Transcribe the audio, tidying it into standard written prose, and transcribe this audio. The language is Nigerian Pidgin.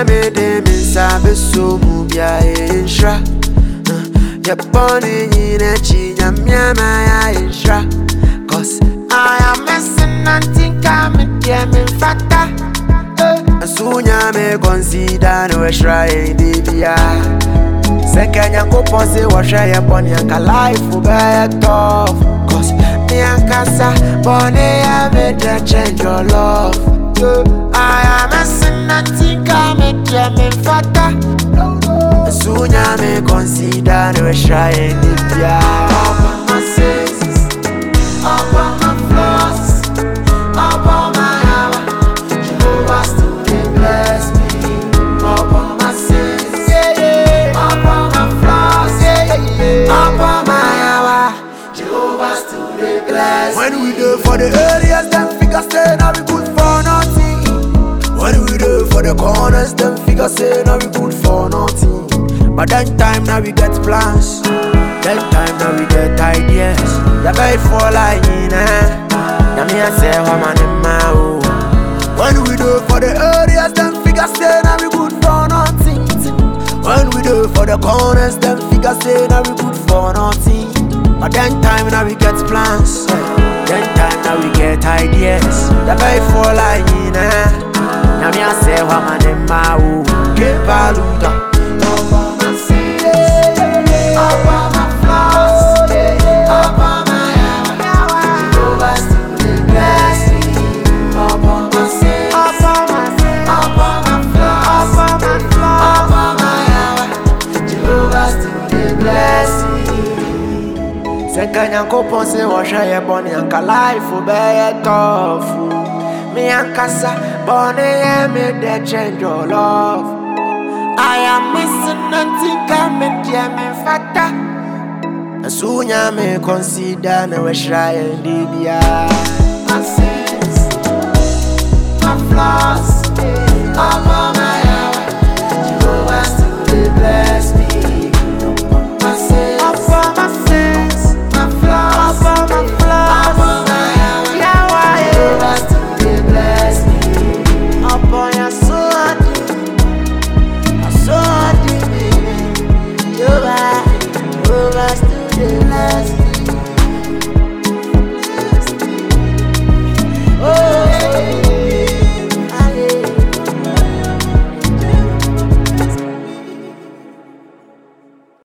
me de min sabe so mu bia inshra. Ya boni nyine chi nyamya ya inshra. Cause I am missing nothing coming dear me fata. Sunya me consider no shrine dibia. Second yanko ponse washa ya boni yanka life be tough. Cause me ankasa boni ya me de change your love. I am missing nothing coming dear me fata. Sunya me consider no shrine dibia. Upon my sins, upon my flaws, upon my hour, Jehovah still dey bless me. Upon my sins, upon my flaws, upon my hour, Jehovah still dey bless me. When we do for the areas, them figures say now we good for nothing. When we do for the corners, them figures say now we good for nothing. But that time now we get plans. That time now we get ideas. Ya pay for like ya me say woman in my own. When we do for the areas, them figures say now we good for nothing. When we do for the corners, them figures say now we good for nothing. But that time now we get plans. That time now we get ideas. Ya pay for like ya me say woman in my own. Get valuta. Second yanko ponse washa ye boni yanka life be tough. Me yankasa boni ye me de change your love. I am missing nothing coming dear me fata. Sunya me consider no shrine dibia.